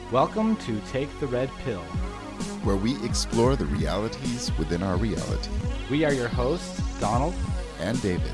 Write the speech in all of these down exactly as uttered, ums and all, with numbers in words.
Welcome to Take the Red Pill, where we explore the realities within our reality. We are your hosts, Donald and David.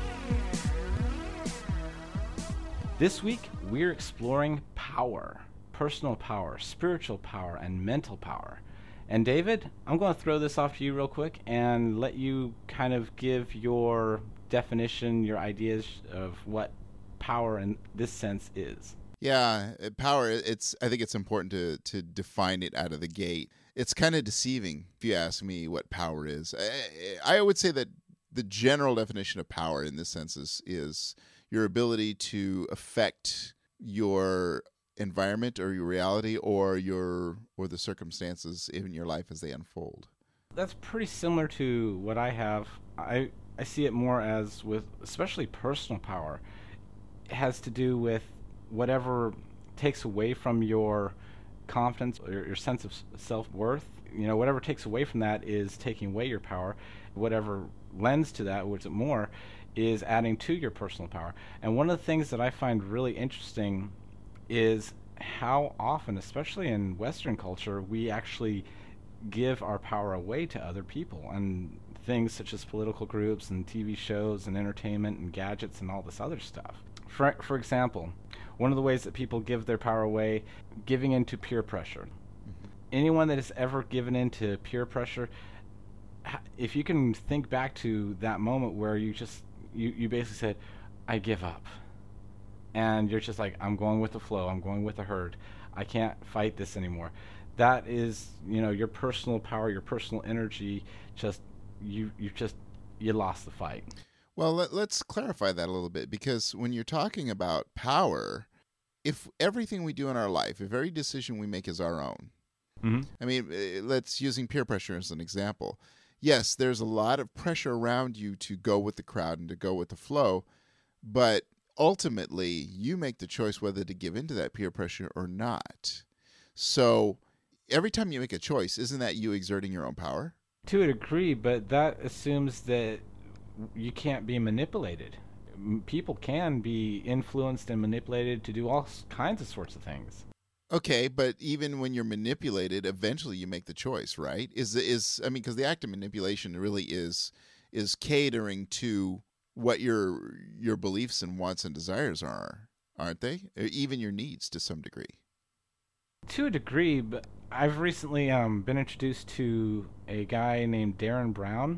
This week, we're exploring power, personal power, spiritual power, and mental power. And David, I'm going to throw this off to you real quick and let you kind of give your definition, your ideas of what power in this sense is. Yeah, power, it's I think it's important to, to define it out of the gate. It's kind of deceiving if you ask me what power is. I, I would say that the general definition of power in this sense is, is your ability to affect your environment or your reality or your or the circumstances in your life as they unfold. That's pretty similar to what I have. I, I see it more as with especially personal power. It has to do with whatever takes away from your confidence or your sense of self-worth. You know, whatever takes away from that is taking away your power. Whatever lends to that, which is more, is adding to your personal power. And one of the things that I find really interesting is how often, especially in Western culture, we actually give our power away to other people, and things such as political groups and T V shows and entertainment and gadgets and all this other stuff. For, for example, one of the ways that people give their power away, giving into peer pressure. Mm-hmm. Anyone that has ever given into peer pressure, if you can think back to that moment where you just, you, you basically said, I give up. And you're just like, I'm going with the flow, I'm going with the herd. I can't fight this anymore. That is, you know, your personal power, your personal energy, just, you, you just, you lost the fight. Well, let, let's clarify that a little bit, because when you're talking about power, if everything we do in our life, if every decision we make is our own, mm-hmm. I mean, let's using peer pressure as an example. Yes, there's a lot of pressure around you to go with the crowd and to go with the flow, but ultimately you make the choice whether to give into that peer pressure or not. So every time you make a choice, isn't that you exerting your own power? To a degree, but that assumes that you can't be manipulated. People can be influenced and manipulated to do all kinds of sorts of things. Okay, but even when you're manipulated, eventually you make the choice, right? Is is I mean, because the act of manipulation really is is catering to what your your beliefs and wants and desires are, aren't they? Or even your needs to some degree. To a degree, but I've recently um, been introduced to a guy named Darren Brown.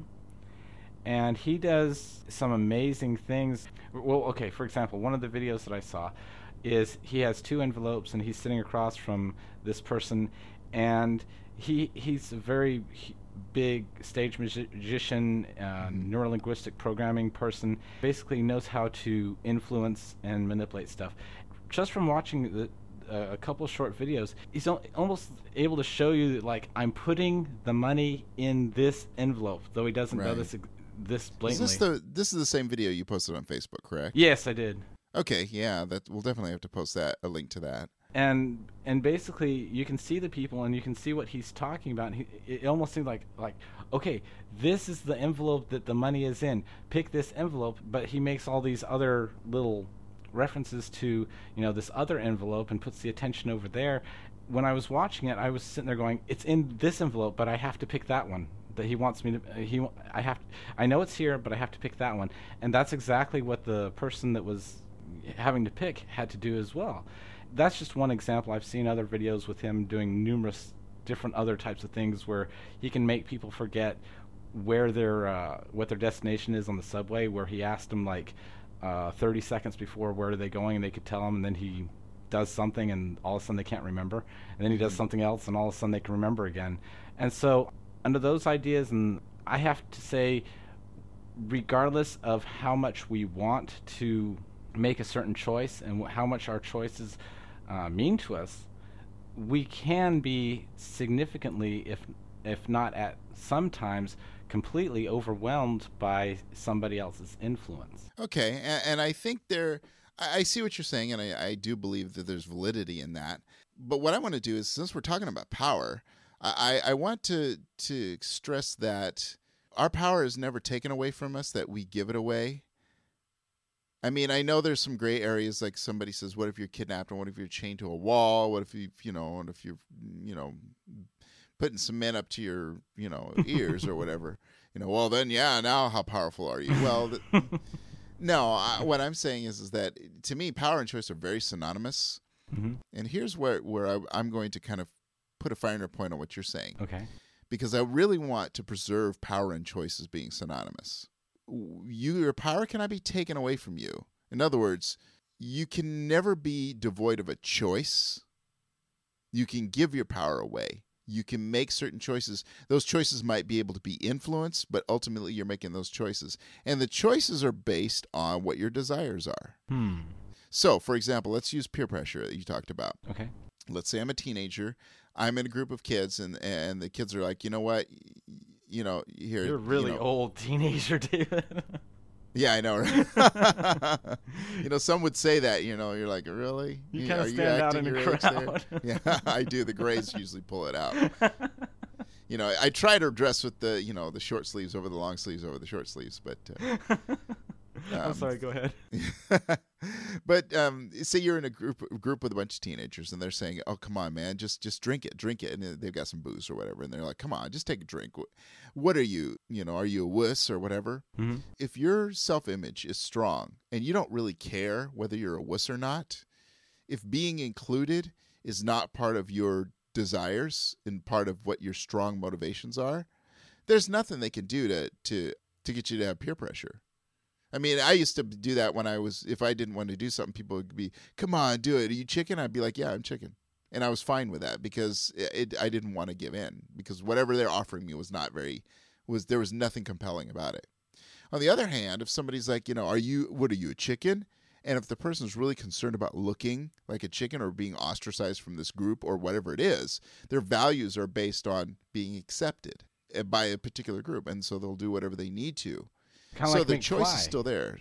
And he does some amazing things. Well, okay, for example, one of the videos that I saw is he has two envelopes and he's sitting across from this person, and he he's a very big stage magician, uh, neurolinguistic programming person, basically knows how to influence and manipulate stuff. Just from watching the Uh, a couple short videos, he's al- almost able to show you that, like, I'm putting the money in this envelope, though he doesn't right. know this this blatantly. Is this the this is the same video you posted on Facebook, correct? Yes, I did. Okay, yeah, that we'll definitely have to post that a link to that. And and basically, you can see the people and you can see what he's talking about. And he, it almost seems like like okay, this is the envelope that the money is in. Pick this envelope, but he makes all these other little references to, you know, this other envelope and puts the attention over there. When I was watching it, I was sitting there going, it's in this envelope, but I have to pick that one that he wants me to uh, he I have I know it's here, but I have to pick that one. And that's exactly what the person that was having to pick had to do as well. That's just one example. I've seen other videos with him doing numerous different other types of things where he can make people forget where their uh, what their destination is on the subway, where he asked them like Uh, thirty seconds before where are they going, and they could tell him, and then he does something and all of a sudden they can't remember, and then he does something else and all of a sudden they can remember again. And so under those ideas, and I have to say, regardless of how much we want to make a certain choice and wh- how much our choices uh, mean to us, we can be significantly, if if not at sometimes, completely overwhelmed by somebody else's influence. Okay, and, and I think there, I, I see what you're saying, and I, I do believe that there's validity in that. But what I want to do is, since we're talking about power, I, I want to to stress that our power is never taken away from us, that we give it away. I mean, I know there's some gray areas, like somebody says, what if you're kidnapped, and what if you're chained to a wall? What if you, you know, what if you're, you know, putting cement up to your, you know, ears or whatever? You know, well, then, yeah, now how powerful are you? Well, th- no, I, what I'm saying is, is that to me, power and choice are very synonymous. Mm-hmm. And here's where, where I, I'm going to kind of put a finer point on what you're saying. Okay. Because I really want to preserve power and choice as being synonymous. You, your power cannot be taken away from you. In other words, you can never be devoid of a choice. You can give your power away. You can make certain choices. Those choices might be able to be influenced, but ultimately you're making those choices. And the choices are based on what your desires are. Hmm. So, for example, let's use peer pressure that you talked about. Okay. Let's say I'm a teenager. I'm in a group of kids, and, and the kids are like, you know what? You know, here. You're a really you know, old teenager, David. Yeah, I know. Right? You know, some would say that. You know, you're like, really? You kind of stand out in a crowd. Yeah, I do. The grays usually pull it out. You know, I try to dress with the, you know, the short sleeves over the long sleeves over the short sleeves, but. Uh, um, I'm sorry. Go ahead. But um, say you're in a group group with a bunch of teenagers, and they're saying, "Oh, come on, man, just just drink it, drink it," and they've got some booze or whatever, and they're like, "Come on, just take a drink." What are you? You know, are you a wuss or whatever? Mm-hmm. If your self-image is strong and you don't really care whether you're a wuss or not, if being included is not part of your desires and part of what your strong motivations are, there's nothing they can do to to to get you to have peer pressure. I mean, I used to do that when I was, if I didn't want to do something, people would be, come on, do it. Are you chicken? I'd be like, yeah, I'm chicken. And I was fine with that because it, it, I didn't want to give in because whatever they're offering me was not very, was there was nothing compelling about it. On the other hand, if somebody's like, you know, are you, what are you, a chicken? And if the person's really concerned about looking like a chicken or being ostracized from this group or whatever it is, their values are based on being accepted by a particular group. And so they'll do whatever they need to. Kind of so like the McFly. choice is still there.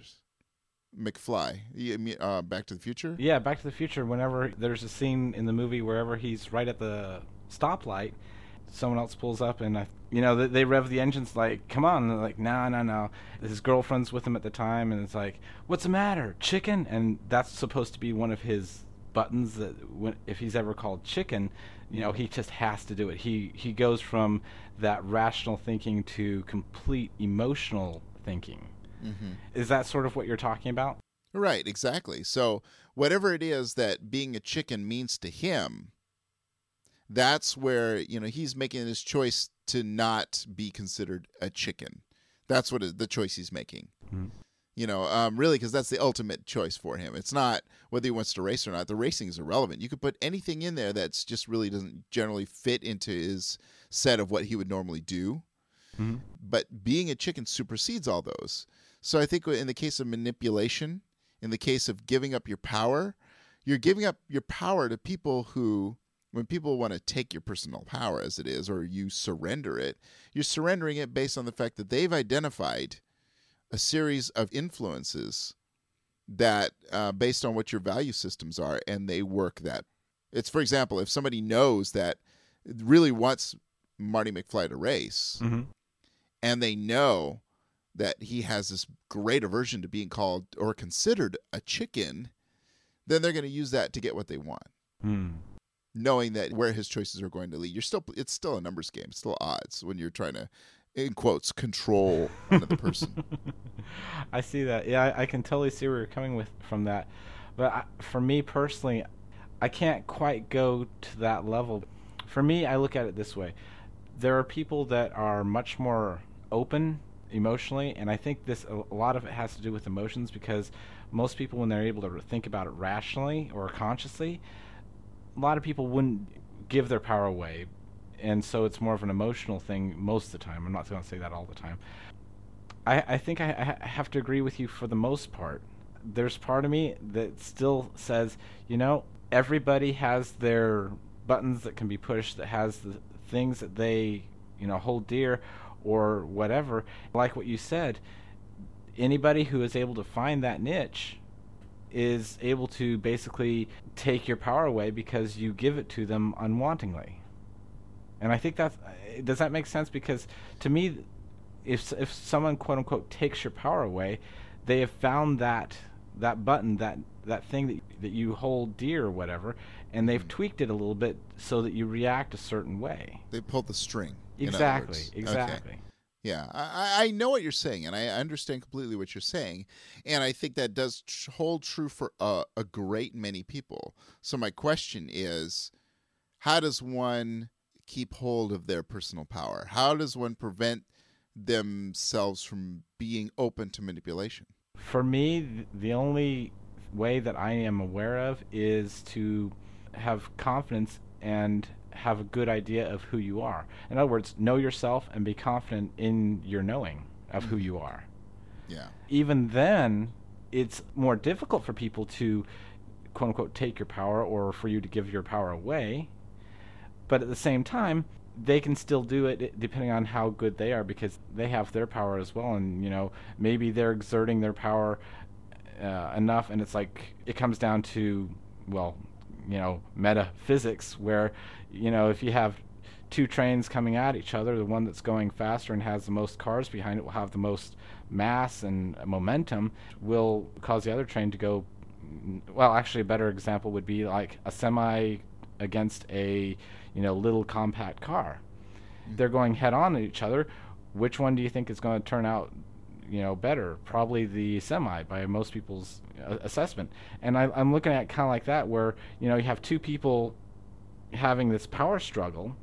McFly. You mean, uh, Back to the Future? Yeah, Back to the Future. Whenever there's a scene in the movie wherever he's right at the stoplight, someone else pulls up and, I, you know, they, they rev the engines like, come on. And they're like, no, no, no. His girlfriend's with him at the time, and it's like, what's the matter? Chicken? And that's supposed to be one of his buttons that when, if he's ever called chicken, you know, he just has to do it. He, he goes from that rational thinking to complete emotional thinking. Mm-hmm. Is that sort of what you're talking about? Right, exactly. So whatever it is that being a chicken means to him, that's where, you know, he's making his choice to not be considered a chicken. That's what it, the choice he's making. Mm-hmm. You know, um, really, because that's the ultimate choice for him. It's not whether he wants to race or not. The racing is irrelevant. You could put anything in there that's just really doesn't generally fit into his set of what he would normally do. Mm-hmm. But being a chicken supersedes all those. So I think in the case of manipulation, in the case of giving up your power, you're giving up your power to people who, when people want to take your personal power as it is, or you surrender it, you're surrendering it based on the fact that they've identified a series of influences that, uh, based on what your value systems are, and they work that. It's, for example, if somebody knows that really wants Marty McFly to race, mm-hmm. and they know that he has this great aversion to being called or considered a chicken, then they're going to use that to get what they want. Mm. Knowing that where his choices are going to lead. You're still, it's still a numbers game. It's still odds when you're trying to, in quotes, control another person. I see that. Yeah, I, I can totally see where you're coming with from that. But I, for me personally, I can't quite go to that level. For me, I look at it this way. There are people that are much more open emotionally, and I think this a lot of it has to do with emotions, because most people, when they're able to think about it rationally or consciously, a lot of people wouldn't give their power away, and so it's more of an emotional thing most of the time. I'm not going to say that all the time. I, I think I, I have to agree with you for the most part. There's part of me that still says, you know, everybody has their buttons that can be pushed, that has the things that they, you know, hold dear or whatever. Like what you said, anybody who is able to find that niche is able to basically take your power away because you give it to them unwantingly. And I think that's, does that make sense? Because to me, if if someone quote unquote takes your power away, they have found that that button, that that thing that that you hold dear or whatever, and they've mm. tweaked it a little bit so that you react a certain way. They pulled the string. Exactly. Exactly. Okay. Yeah, I, I know what you're saying, and I understand completely what you're saying, and I think that does tr- hold true for a, a great many people. So my question is, how does one keep hold of their personal power? How does one prevent themselves from being open to manipulation? For me, the only way that I am aware of is to have confidence and have a good idea of who you are. In other words, know yourself and be confident in your knowing of who you are. Yeah. Even then, it's more difficult for people to, quote unquote, take your power or for you to give your power away. But at the same time, they can still do it depending on how good they are, because they have their power as well. And, you know, maybe they're exerting their power uh, enough, and it's like it comes down to, well, you know, metaphysics, where, you know, if you have two trains coming at each other, the one that's going faster and has the most cars behind it will have the most mass and momentum, will cause the other train to go, well, actually a better example would be like a semi against a, you know, little compact car. Mm-hmm. They're going head on at each other. Which one do you think is going to turn out, you know, better? Probably the semi by most people's uh, assessment. And I, I'm looking at it kind of like that, where, you know, you have two people having this power struggle,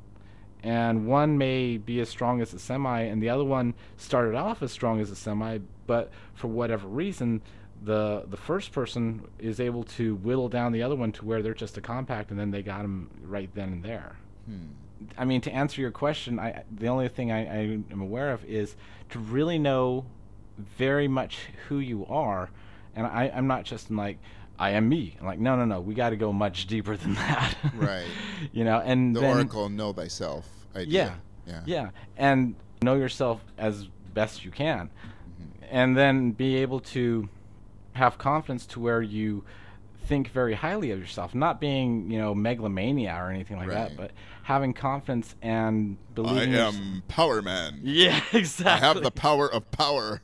and one may be as strong as a semi, and the other one started off as strong as a semi, but for whatever reason, the the first person is able to whittle down the other one to where they're just a compact, and then they got him right then and there. Hmm. I mean, to answer your question, I the only thing I, I am aware of is to really know very much who you are, and I, I'm not just in like, I am me. I'm like, no, no, no, we got to go much deeper than that. Right. You know, and the then, Oracle know thyself idea. Yeah, yeah, yeah, and know yourself as best you can, mm-hmm. and then be able to have confidence to where you think very highly of yourself, not being, you know, megalomania or anything like right. that, but having confidence and believing. I am Power Man. Yeah, exactly. I have the power of power.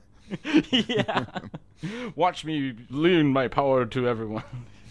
Yeah. Watch me lean my power to everyone.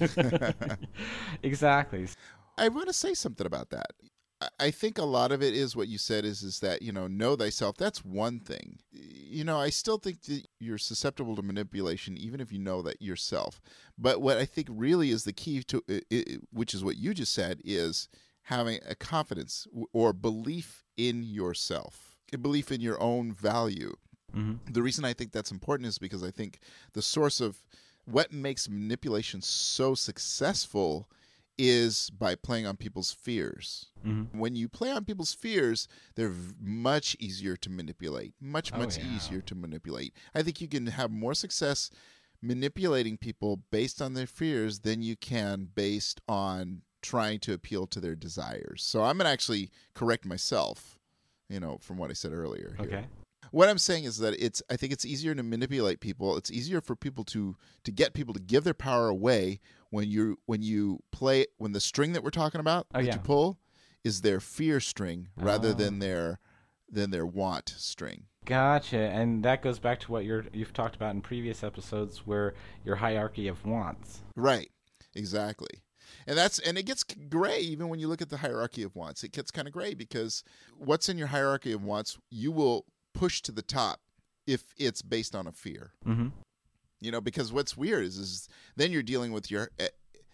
Exactly. I want to say something about that. I think a lot of it is what you said is is that, you know, know thyself. That's one thing. You know, I still think that you're susceptible to manipulation, even if you know that yourself. But what I think really is the key to it, which is what you just said, is having a confidence or belief in yourself, a belief in your own value. Mm-hmm. The reason I think that's important is because I think the source of what makes manipulation so successful is by playing on people's fears. Mm-hmm. When you play on people's fears, they're v- much easier to manipulate, much, much oh, yeah. easier to manipulate. I think you can have more success manipulating people based on their fears than you can based on trying to appeal to their desires. So I'm going to actually correct myself, you know, from what I said earlier. Here. Okay. What I'm saying is that it's. I think it's easier to manipulate people. It's easier for people to to get people to give their power away when you when you play when the string that we're talking about oh, that yeah. you pull is their fear string rather oh. than their than their want string. Gotcha, and that goes back to what you're you've talked about in previous episodes, where your hierarchy of wants. Right. Exactly. And that's and it gets gray even when you look at the hierarchy of wants. It gets kind of gray because what's in your hierarchy of wants, you will push to the top if it's based on a fear. Mm-hmm. You know, because what's weird is, is then you're dealing with your uh,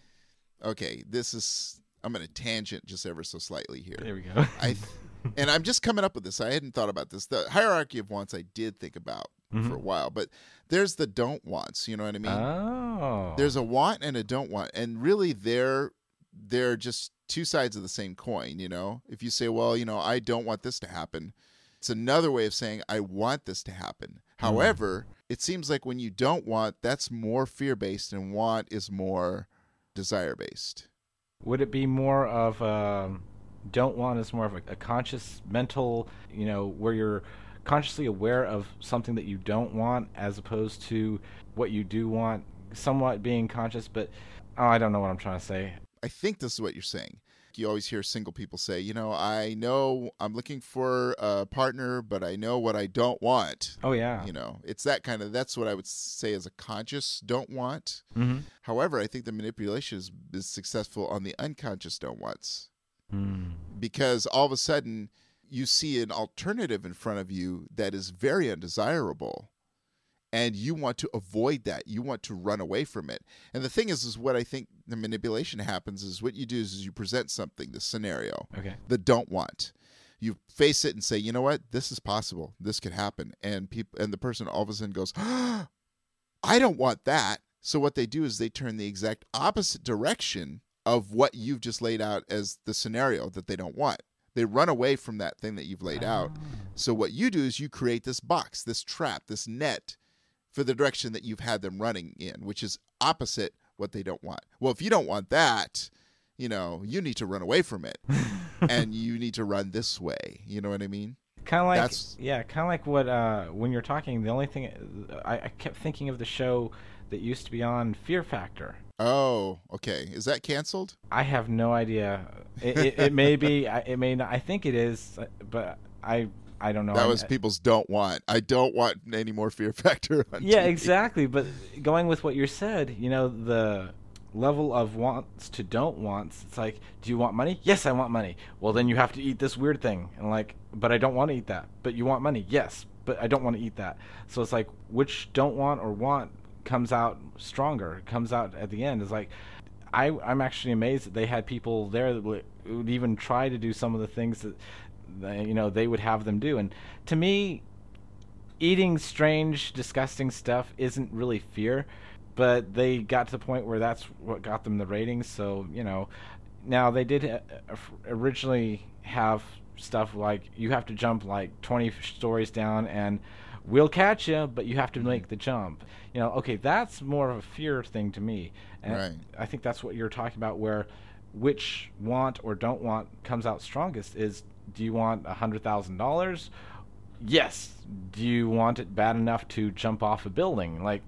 okay, this is I'm going to tangent just ever so slightly here. There we go. I and I'm just coming up with this. I hadn't thought about this. The hierarchy of wants I did think about mm-hmm. for a while, but there's the don't wants, you know what I mean? Oh. There's a want and a don't want, and really they're they're just two sides of the same coin, you know? If you say, well, you know, I don't want this to happen, it's another way of saying I want this to happen. However, mm. it seems like when you don't want, that's more fear-based, and want is more desire-based. Would it be more of a, don't want is more of a, a conscious mental, you know, where you're consciously aware of something that you don't want as opposed to what you do want, somewhat being conscious, but oh, I don't know what I'm trying to say. I think this is what you're saying. like you always hear single people say, you know, I know I'm looking for a partner, but I know what I don't want. Oh, yeah. You know, it's that kind of, that's what I would say as a conscious don't want. Mm-hmm. However, I think the manipulation is, is successful on the unconscious don't wants. Mm. Because all of a sudden you see an alternative in front of you that is very undesirable. And you want to avoid that. You want to run away from it. And the thing is, is what I think the manipulation happens is what you do is, is you present something, the scenario, okay. the don't want. You face it and say, you know what, this is possible. This could happen. And people, and the person all of a sudden goes, oh, I don't want that. So what they do is they turn the exact opposite direction of what you've just laid out as the scenario that they don't want. They run away from that thing that you've laid oh. out. So what you do is you create this box, this trap, this net, for the direction that you've had them running in, which is opposite what they don't want. Well, if you don't want that, you know, you need to run away from it, and you need to run this way. You know what I mean? Kind of like, That's, yeah, kind of like what uh, when you're talking. The only thing I, I kept thinking of the show that used to be on, Fear Factor. Oh, okay. Is that canceled? I have no idea. It, it, it may be. It may not. I think it is, but I. I don't know. That I'm, was people's don't want. I don't want any more Fear Factor on Yeah, T V. exactly. But going with what you said, you know, the level of wants to don't wants, it's like, do you want money? Yes, I want money. Well, then you have to eat this weird thing. And like, but I don't want to eat that. But you want money? Yes, but I don't want to eat that. So it's like, which don't want or want comes out stronger, comes out at the end. It's like, I, I'm actually amazed that they had people there that would, would even try to do some of the things that, you know, they would have them do. And to me, eating strange, disgusting stuff isn't really fear, but they got to the point where that's what got them the ratings. So, you know, now they did uh, originally have stuff like you have to jump like twenty stories down and we'll catch you, but you have to make the jump. You know, okay, that's more of a fear thing to me. And right. I think that's what you're talking about, where which want or don't want comes out strongest is, do you want one hundred thousand dollars? Yes. Do you want it bad enough to jump off a building? Like,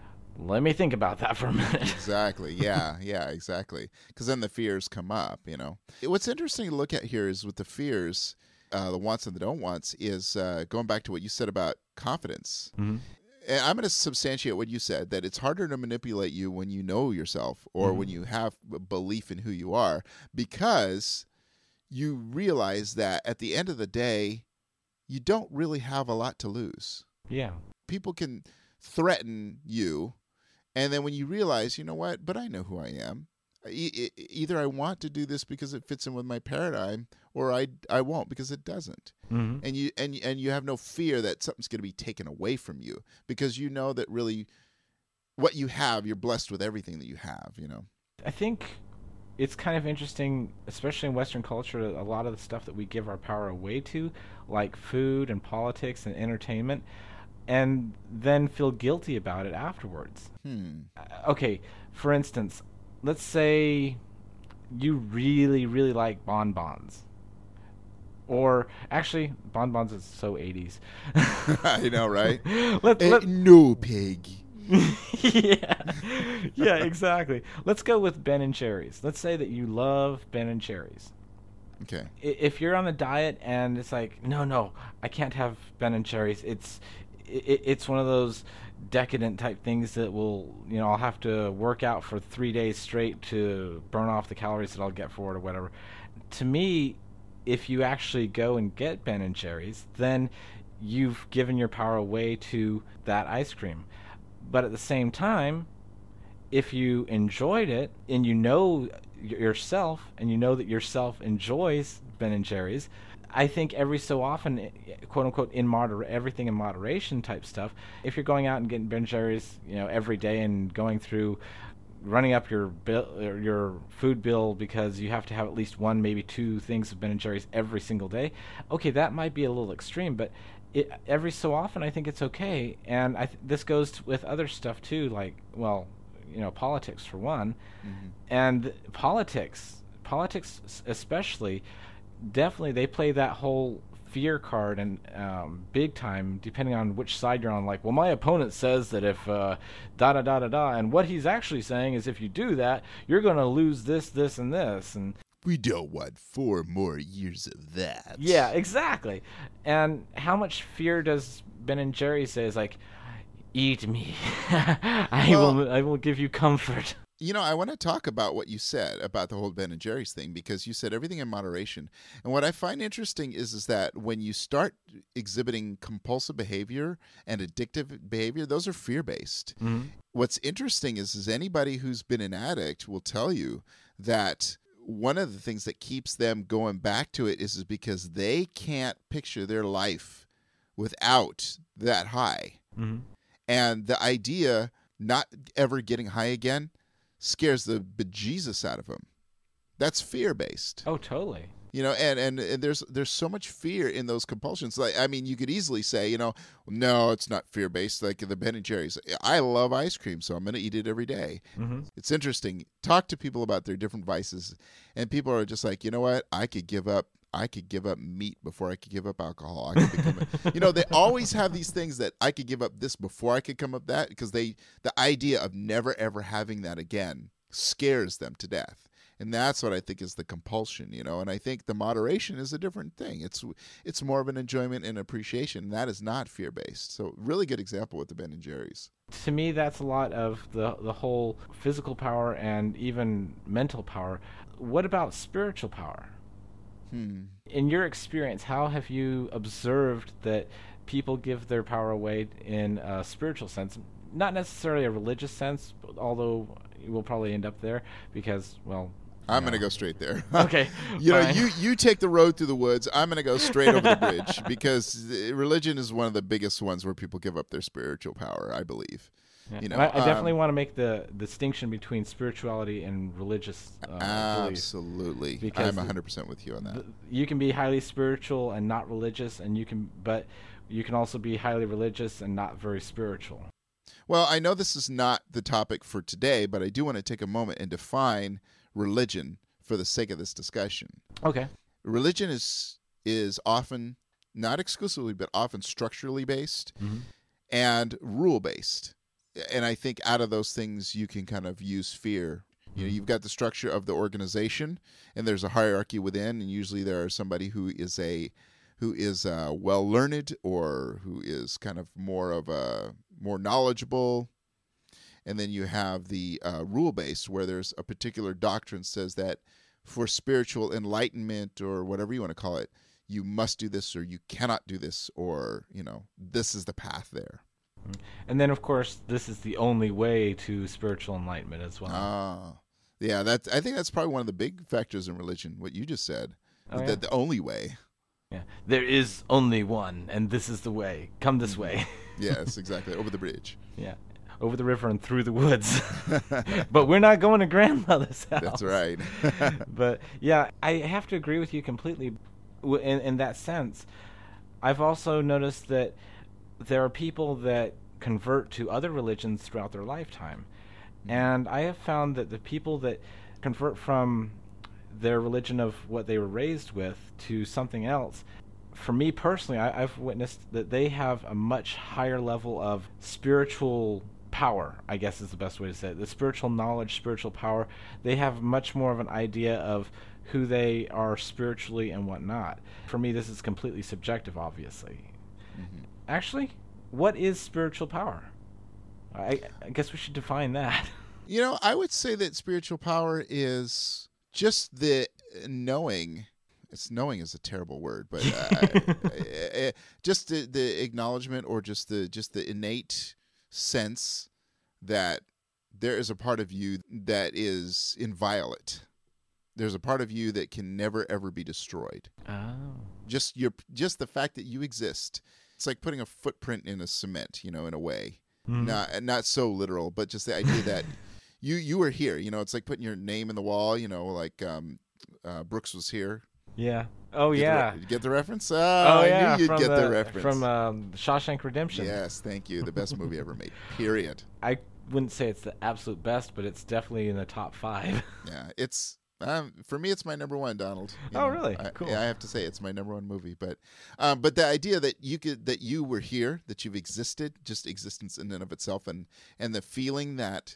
let me think about that for a minute. Exactly. Yeah, yeah, exactly. Because then the fears come up, you know. What's interesting to look at here is with the fears, uh, the wants and the don't wants, is uh, going back to what you said about confidence. Mm-hmm. And I'm going to substantiate what you said, that it's harder to manipulate you when you know yourself or mm-hmm. when you have a belief in who you are, because you realize that at the end of the day, you don't really have a lot to lose. Yeah. People can threaten you, and then when you realize, you know what, but I know who I am. E- either I want to do this because it fits in with my paradigm, or I, I won't because it doesn't. Mm-hmm. And you and and you have no fear that something's going to be taken away from you, because you know that really what you have, you're blessed with everything that you have, you know. I think it's kind of interesting, especially in Western culture, a lot of the stuff that we give our power away to, like food and politics and entertainment, and then feel guilty about it afterwards. Hmm. Uh, okay, for instance, let's say you really, really like bonbons. Or, actually, bonbons is so eighties. I know, right? let, uh, let, no, pig. yeah, yeah, exactly. Let's go with Ben and Jerry's. Let's say that you love Ben and Jerry's. Okay. If you're on a diet and it's like, no, no, I can't have Ben and Jerry's. It's it, it's one of those decadent type things that will, you know, I'll have to work out for three days straight to burn off the calories that I'll get for it or whatever. To me, if you actually go and get Ben and Jerry's, then you've given your power away to that ice cream. But at the same time, if you enjoyed it and you know yourself and you know that yourself enjoys Ben and Jerry's, I think every so often, quote unquote, in moder everything in moderation type stuff, if you're going out and getting Ben and Jerry's, you know, every day and going through running up your bill, or your food bill because you have to have at least one, maybe two things of Ben and Jerry's every single day, okay, that might be a little extreme, but It, every so often, I think it's okay, and I th- this goes t- with other stuff too, like, well, you know, politics for one, mm-hmm. and politics, politics especially, definitely they play that whole fear card and um, big time, depending on which side you're on. Like, well, my opponent says that if uh, da da da da da, and what he's actually saying is if you do that, you're going to lose this, this, and this, and we don't want four more years of that. Yeah, exactly. And how much fear does Ben and Jerry say is like, eat me. I Well, will I will give you comfort. You know, I want to talk about what you said about the whole Ben and Jerry's thing, because you said everything in moderation. And what I find interesting is, is that when you start exhibiting compulsive behavior and addictive behavior, those are fear-based. Mm-hmm. What's interesting is, is anybody who's been an addict will tell you that one of the things that keeps them going back to it is, is because they can't picture their life without that high. Mm-hmm. And the idea not ever getting high again scares the bejesus out of them. That's fear-based. Oh, totally. You know, and, and, and there's there's so much fear in those compulsions. Like, I mean, you could easily say, you know, no, it's not fear-based, like the Ben and Jerry's. I love ice cream, so I'm going to eat it every day. Mm-hmm. It's interesting. Talk to people about their different vices, and people are just like, you know what? I could give up I could give up meat before I could give up alcohol. I could become a, you know, they always have these things that I could give up this before I could come up that, because they, the idea of never ever having that again scares them to death. And that's what I think is the compulsion, you know, and I think the moderation is a different thing. It's, it's more of an enjoyment and appreciation. And that is not fear-based. So really good example with the Ben and Jerry's. To me, that's a lot of the, the whole physical power and even mental power. What about spiritual power? Hmm. In your experience, how have you observed that people give their power away in a spiritual sense? Not necessarily a religious sense, although we'll probably end up there because, well... I'm going to go straight there. Okay. you fine. know, you, you take the road through the woods. I'm going to go straight over the bridge, because religion is one of the biggest ones where people give up their spiritual power, I believe. Yeah. You know, I, I definitely um, want to make the distinction between spirituality and religious uh, beliefs. Absolutely. Because I'm one hundred percent with you on that. The, you can be highly spiritual and not religious, and you can, but you can also be highly religious and not very spiritual. Well, I know this is not the topic for today, but I do want to take a moment and define religion for the sake of this discussion. Okay. Religion is is often, not exclusively, but often structurally based Mm-hmm. and rule based. And I think out of those things, you can kind of use fear. You know, you've got the structure of the organization, and there's a hierarchy within, and usually there is somebody who is a who is uh, well learned, or who is kind of more of a more knowledgeable. And then you have the uh, rule base, where there's a particular doctrine says that for spiritual enlightenment, or whatever you want to call it, you must do this, or you cannot do this, or, you know, this is the path there. And then, of course, this is the only way to spiritual enlightenment as well. Ah, yeah. That's. I think that's probably one of the big factors in religion. What you just said, Oh, that yeah. the only way. Yeah, there is only one, and this is the way. Come this way. Yes, exactly. Over the bridge. Yeah, over the river and through the woods. But we're not going to grandmother's house. That's right. But yeah, I have to agree with you completely w- in, in that sense. I've also noticed that there are people that convert to other religions throughout their lifetime. Mm-hmm. And I have found that the people that convert from their religion of what they were raised with to something else, for me personally, I, I've witnessed that they have a much higher level of spiritual power, I guess is the best way to say it. The spiritual knowledge, spiritual power, they have much more of an idea of who they are spiritually and whatnot. For me, this is completely subjective, obviously. Mm-hmm. Actually, what is spiritual power? I, I guess we should define that. You know, I would say that spiritual power is just the knowing. It's knowing is a terrible word, but uh, just the, the acknowledgement, or just the just the innate sense that there is a part of you that is inviolate. There's a part of you that can never ever be destroyed. Oh. Just your just the fact that you exist. It's like putting a footprint in a cement, you know, in a way. Mm. Not not so literal, but just the idea that you you were here. You know, it's like putting your name in the wall. You know, like um, uh, Brooks was here. Yeah. Oh, get yeah. The, did you get the reference? Oh, oh I yeah. knew you'd from get the, the reference. From um, Shawshank Redemption. Yes, thank you. The best movie ever made, period. I wouldn't say it's the absolute best, but it's definitely in the top five. Yeah, it's... Um, for me, it's my number one, Donald. You oh, know, really? I, Cool. Yeah, I have to say it's my number one movie. But, um, but the idea that you could, that you were here, that you've existed, just existence in and of itself, and and the feeling that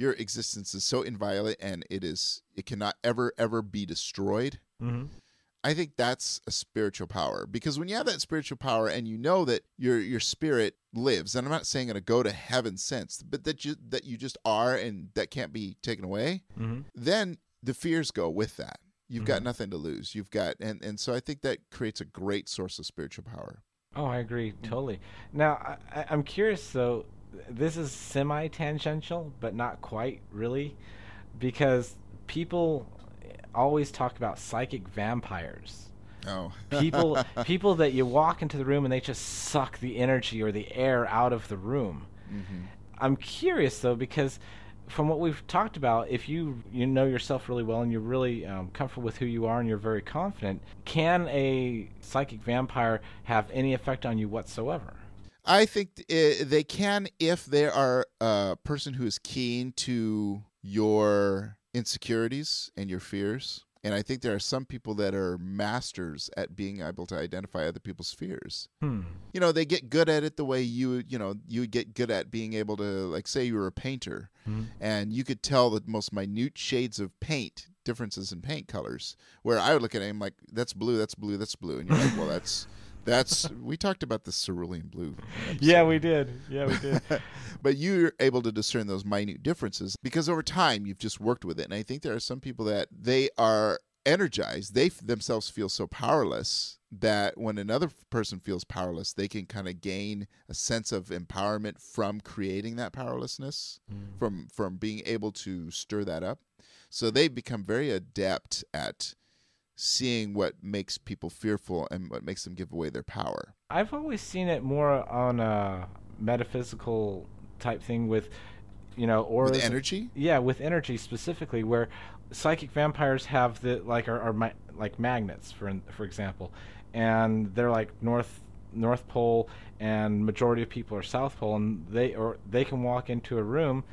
your existence is so inviolate and it is it cannot ever ever be destroyed. Mm-hmm. I think that's a spiritual power, because when you have that spiritual power and you know that your your spirit lives, and I'm not saying in a go to heaven sense, but that you that you just are and that can't be taken away, mm-hmm. then the fears go with that. You've mm-hmm. got nothing to lose. You've got and and so I think that creates a great source of spiritual power. Oh, I agree totally. Now I, I'm curious though. This is semi-tangential, but not quite really, because people always talk about psychic vampires. Oh. people people that you walk into the room and they just suck the energy or the air out of the room. Mm-hmm. I'm curious though, because from what we've talked about, if you you know yourself really well and you're really um, comfortable with who you are and you're very confident, can a psychic vampire have any effect on you whatsoever? I think uh, they can if they are a person who is keen to your insecurities and your fears. And I think there are some people that are masters at being able to identify other people's fears. Hmm. You know, they get good at it the way you, you know, you get good at being able to, like, say you were a painter, hmm. and you could tell the most minute shades of paint, differences in paint colors, where I would look at it and I'm like, that's blue, that's blue, that's blue. And you're like, well, that's... That's we talked about the cerulean blue episode. Yeah, we did. Yeah, we did. But you're able to discern those minute differences because over time you've just worked with it. And I think there are some people that they are energized. They f- themselves feel so powerless that when another person feels powerless, they can kind of gain a sense of empowerment from creating that powerlessness, mm. from from being able to stir that up. So they become very adept at seeing what makes people fearful and what makes them give away their power. I've always seen it more on a metaphysical type thing with, you know, auras. With energy? Yeah, with energy specifically, where psychic vampires have the like are, are ma- like magnets, for for example, and they're like north North Pole, and majority of people are South Pole, and they or they can walk into a room,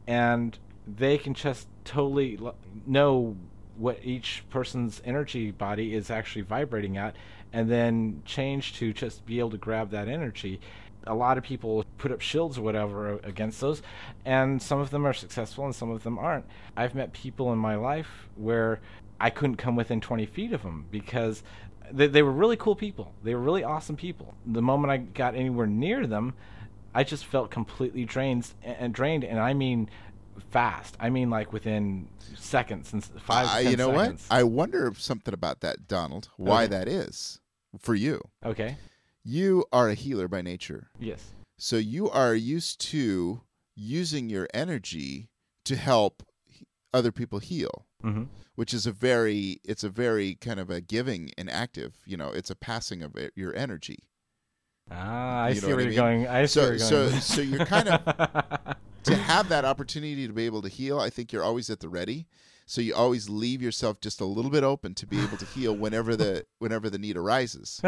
and they can just totally l- know what each person's energy body is actually vibrating at, and then change to just be able to grab that energy. A lot of people put up shields or whatever against those, and some of them are successful and some of them aren't. I've met people in my life where I couldn't come within twenty feet of them because they, they were really cool people. They were really awesome people. The moment I got anywhere near them, I just felt completely drained, and drained, and I mean fast. I mean, like within seconds, and five. Uh, ten you know seconds. what? I wonder something about that, Donald. Why okay. that is for you? Okay. You are a healer by nature. Yes. So you are used to using your energy to help other people heal, mm-hmm. which is a very, it's a very kind of a giving and active. You know, it's a passing of it, your energy. Ah, I you see where you're I mean? going. I see so, where you're going. So, so you're kind of to have that opportunity to be able to heal. I think you're always at the ready. So you always leave yourself just a little bit open to be able to heal whenever the whenever the need arises.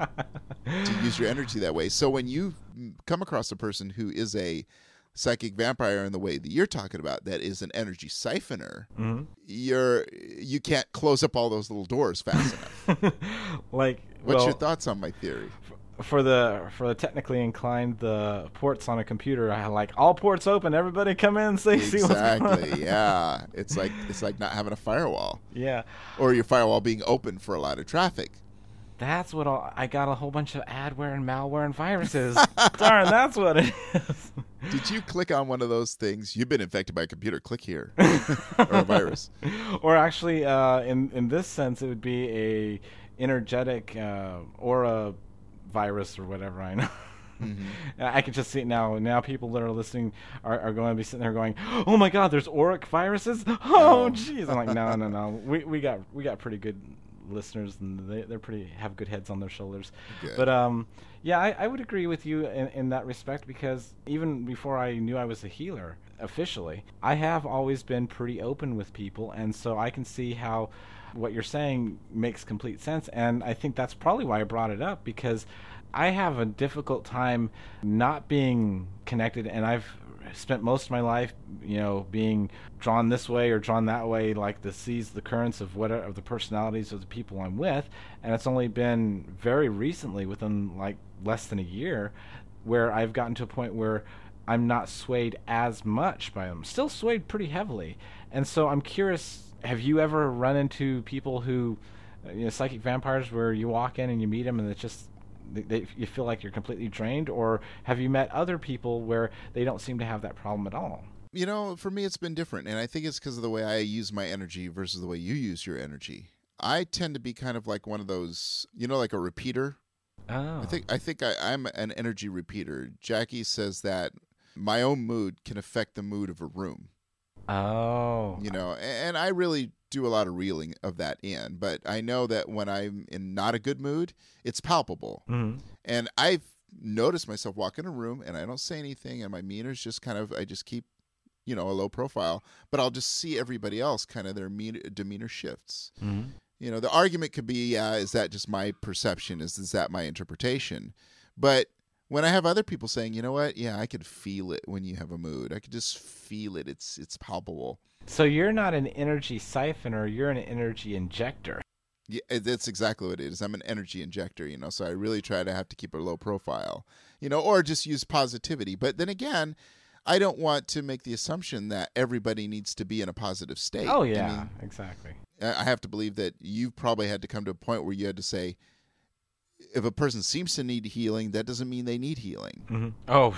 To use your energy that way. So when you come across a person who is a psychic vampire in the way that you're talking about, that is an energy siphoner, mm-hmm. you're you can't close up all those little doors fast enough. Like, what's well, your thoughts on my theory? For the for the technically inclined, the ports on a computer, I like all ports open. Everybody come in and see, exactly, see what's going on. Exactly. Yeah, it's like it's like not having a firewall. Yeah, or your firewall being open for a lot of traffic. That's what all, I got a whole bunch of adware and malware and viruses. Darn, that's what it is. Did you click on one of those things? You've been infected by a computer. Click here, or a virus. Or actually, uh, in in this sense, it would be a energetic uh, aura virus or whatever. I know. Mm-hmm. I can just see it now. Now people that are listening are, are going to be sitting there going, "Oh my God, there's auric viruses! Oh, jeez!" I'm like, no, no, no. We we got we got pretty good listeners, and they they're pretty have good heads on their shoulders. Good. But um, yeah, I, I would agree with you in, in that respect, because even before I knew I was a healer officially, I have always been pretty open with people, and so I can see how what you're saying makes complete sense. And I think that's probably why I brought it up, because I have a difficult time not being connected, and I've spent most of my life, you know, being drawn this way or drawn that way, like the seas, the currents of what of the personalities of the people I'm with. And it's only been very recently, within like less than a year, where I've gotten to a point where I'm not swayed as much by them. Still swayed pretty heavily. And so I'm curious, have you ever run into people who, you know, psychic vampires, where you walk in and you meet them and it's just, they, they, you feel like you're completely drained? Or have you met other people where they don't seem to have that problem at all? You know, for me, it's been different. And I think it's because of the way I use my energy versus the way you use your energy. I tend to be kind of like one of those, you know, like a repeater. Oh. I think I think I, I'm an energy repeater. Jackie says that my own mood can affect the mood of a room. Oh. You know, and, and I really do a lot of reeling of that in. But I know that when I'm in not a good mood, it's palpable. Mm-hmm. And I've noticed myself walk in a room and I don't say anything, and my demeanor's just kind of, I just keep, you know, a low profile, but I'll just see everybody else kind of their demeanor shifts. Mm-hmm. You know, the argument could be, yeah, is that just my perception? Is, is that my interpretation? But when I have other people saying, you know what, yeah, I could feel it when you have a mood. I could just feel it. It's it's palpable. So you're not an energy siphoner, you're an energy injector. Yeah, that's exactly what it is. I'm an energy injector, you know, so I really try to have to keep a low profile, you know, or just use positivity. But then again, I don't want to make the assumption that everybody needs to be in a positive state. Oh, yeah, I mean, exactly. I have to believe that you've probably had to come to a point where you had to say, if a person seems to need healing, that doesn't mean they need healing. Mm-hmm. Oh,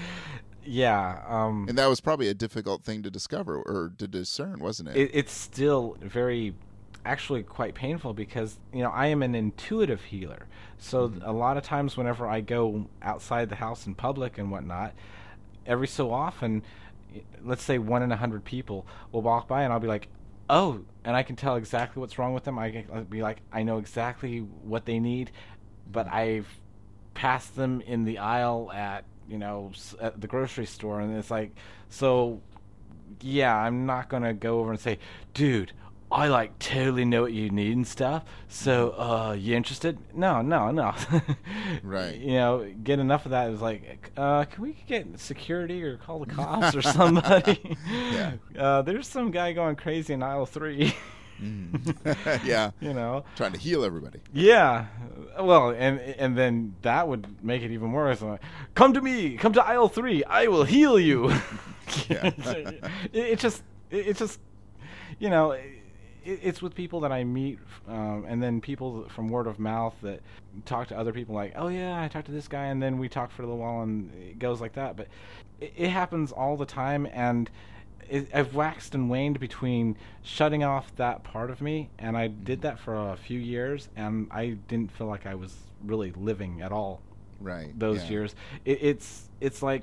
yeah. Um, and that was probably a difficult thing to discover or to discern, wasn't it? it? It's still very, actually quite painful because, you know, I am an intuitive healer. So mm-hmm. a lot of times whenever I go outside the house in public and whatnot, every so often, let's say one in a hundred people will walk by and I'll be like, oh, and I can tell exactly what's wrong with them. I can be like, I know exactly what they need, but I've passed them in the aisle at, you know, at the grocery store. And it's like, so, yeah, I'm not going to go over and say, dude, I, like, totally know what you need and stuff. So, uh, you interested? No, no, no. Right. You know, get enough of that. It was like, uh, can we get security or call the cops or somebody? Yeah. Uh, there's some guy going crazy in aisle three. Mm. Yeah. You know, trying to heal everybody. Yeah. Well, and and then that would make it even worse. Like, come to me. Come to aisle three. I will heal you. Yeah. it, it just, it, it just, you know. It, It's with people that I meet, um, and then people from word of mouth that talk to other people like, oh, yeah, I talked to this guy, and then we talk for a little while, and it goes like that. But it, it happens all the time, and it, I've waxed and waned between shutting off that part of me, and I did that for a few years, and I didn't feel like I was really living at all. Right. Those yeah. years. It, it's it's like,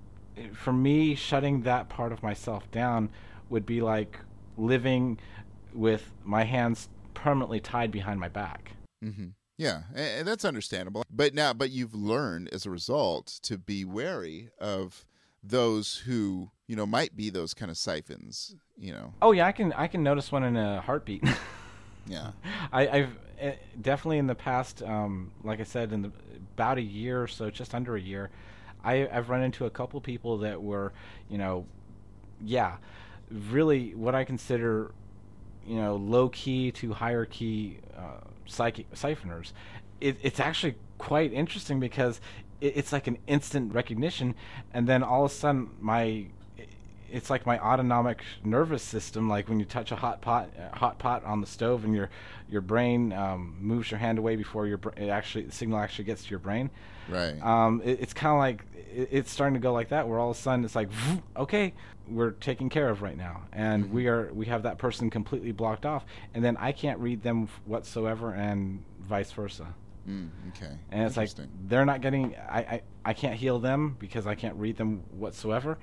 for me, shutting that part of myself down would be like living with my hands permanently tied behind my back. Mm-hmm. Yeah, and that's understandable. But now, but you've learned as a result to be wary of those who, you know, might be those kind of siphons, you know. Oh yeah, I can I can notice one in a heartbeat. Yeah, I, I've uh, definitely in the past, um, like I said, in the, about a year or so, just under a year, I, I've run into a couple people that were, you know, yeah, really what I consider, you know, low key to higher key uh, psychic siphoners. It, it's actually quite interesting because it, it's like an instant recognition, and then all of a sudden my, it's like my autonomic nervous system, like when you touch a hot pot, uh, hot pot on the stove, and your your brain um, moves your hand away before your br- it actually the signal actually gets to your brain. Right. Um, it, it's kind of like it, it's starting to go like that, where all of a sudden it's like, okay, we're taken care of right now, and mm-hmm. we are we have that person completely blocked off, and then I can't read them whatsoever, and vice versa. Mm, okay. And it's like they're not getting. I, I I can't heal them because I can't read them whatsoever,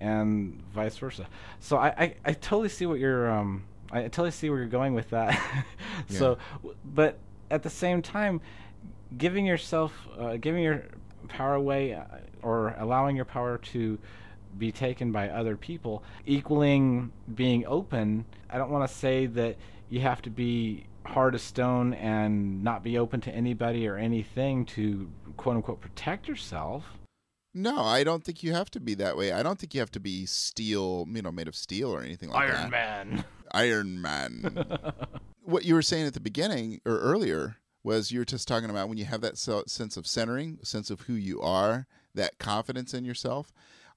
and vice versa. So I, I, I totally see what you're um I totally see where you're going with that. So, yeah. But at the same time, giving yourself uh, giving your power away, uh, or allowing your power to be taken by other people, equaling being open. I don't want to say that you have to be hard as stone and not be open to anybody or anything to quote unquote protect yourself. No, I don't think you have to be that way. I don't think you have to be steel, you know, made of steel or anything like Iron that. Man. Iron Man. What you were saying at the beginning or earlier was you were just talking about when you have that sense of centering, sense of who you are, that confidence in yourself.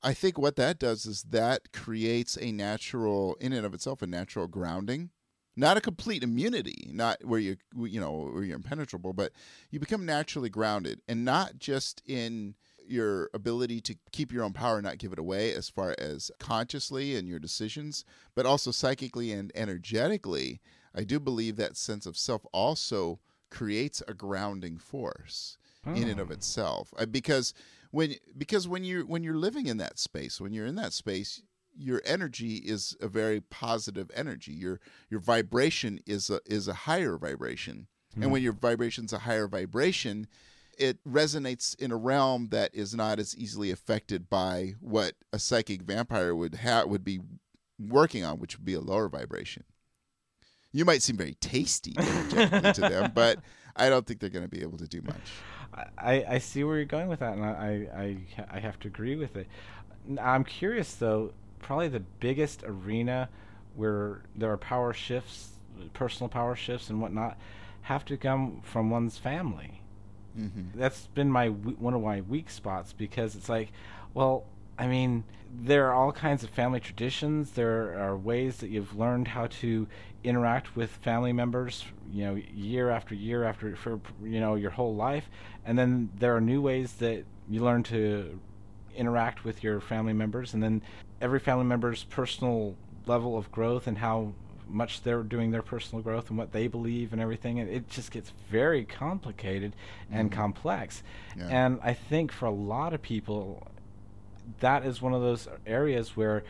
I think what that does is that creates a natural, in and of itself, a natural grounding. Not a complete immunity, not where you you know where you're impenetrable, but you become naturally grounded, and not just in your ability to keep your own power, not give it away, as far as consciously in your decisions, but also psychically and energetically. I do believe that sense of self also creates a grounding force oh. in and of itself, because when because when you when you're living in that space, when you're in that space. Your energy is a very positive energy. Your your vibration is a is a higher vibration. Mm. And when your vibration's a higher vibration, it resonates in a realm that is not as easily affected by what a psychic vampire would ha- would be working on, which would be a lower vibration. You might seem very tasty energetically to them, but I don't think they're going to be able to do much. I, I see where you're going with that, and I, I, I have to agree with it. I'm curious, though, probably the biggest arena where there are power shifts, personal power shifts and whatnot, have to come from one's family. Mm-hmm. That's been my one of my weak spots, because it's like, well, I mean, there are all kinds of family traditions. There are ways that you've learned how to interact with family members, you know, year after year after, for, you know, your whole life. And then there are new ways that you learn to interact with your family members, and then every family member's personal level of growth and how much they're doing their personal growth and what they believe and everything, and it just gets very complicated and mm-hmm. complex. Yeah. And I think for a lot of people, that is one of those areas where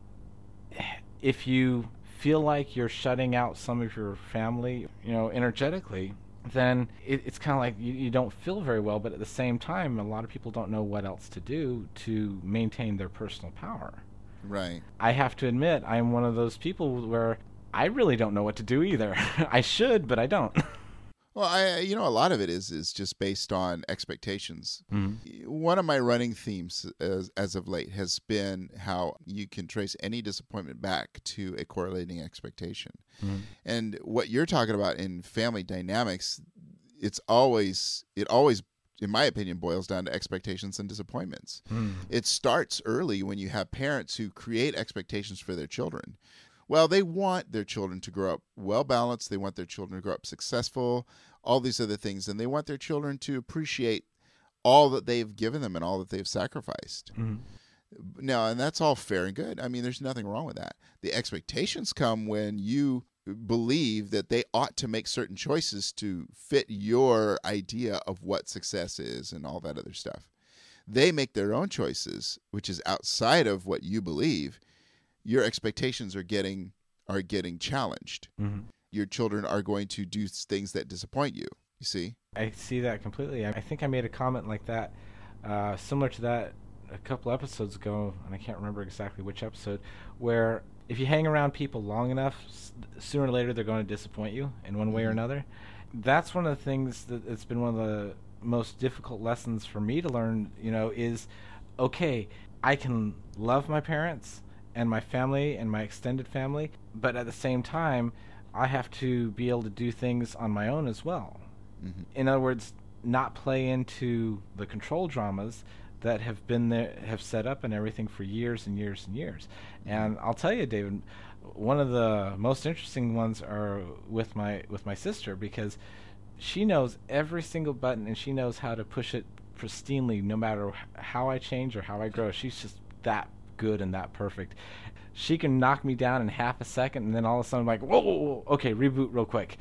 if you feel like you're shutting out some of your family, you know, energetically, then it, it's kind of like you, you don't feel very well, but at the same time, a lot of people don't know what else to do to maintain their personal power. Right. I have to admit, I'm one of those people where I really don't know what to do either. I should, but I don't. Well, I, you know, a lot of it is is just based on expectations. Mm-hmm. One of my running themes as, as of late has been how you can trace any disappointment back to a correlating expectation. Mm-hmm. And what you're talking about in family dynamics, it's always, it always, in my opinion, boils down to expectations and disappointments. Mm. It starts early when you have parents who create expectations for their children. Well, they want their children to grow up well-balanced. They want their children to grow up successful, all these other things. And they want their children to appreciate all that they've given them and all that they've sacrificed. Mm-hmm. Now, and that's all fair and good. I mean, there's nothing wrong with that. The expectations come when you believe that they ought to make certain choices to fit your idea of what success is and all that other stuff. They make their own choices, which is outside of what you believe. Your expectations are getting are getting challenged. Mm-hmm. Your children are going to do things that disappoint you. You see? I see that completely. I think I made a comment like that, uh, similar to that a couple episodes ago, and I can't remember exactly which episode, where if you hang around people long enough, s- sooner or later they're going to disappoint you in one way or another. That's one of the things that it's been one of the most difficult lessons for me to learn, you know, is, okay, I can love my parents and my family and my extended family, but at the same time, I have to be able to do things on my own as well. Mm-hmm. In other words, not play into the control dramas that have been there, have set up and everything for years and years and years. Mm-hmm. And I'll tell you, David, one of the most interesting ones are with my with my sister, because she knows every single button and she knows how to push it pristinely, no matter how I change or how I grow. She's just that good and that perfect. She can knock me down in half a second, and then all of a sudden I'm like, whoa, whoa, whoa, okay, reboot real quick.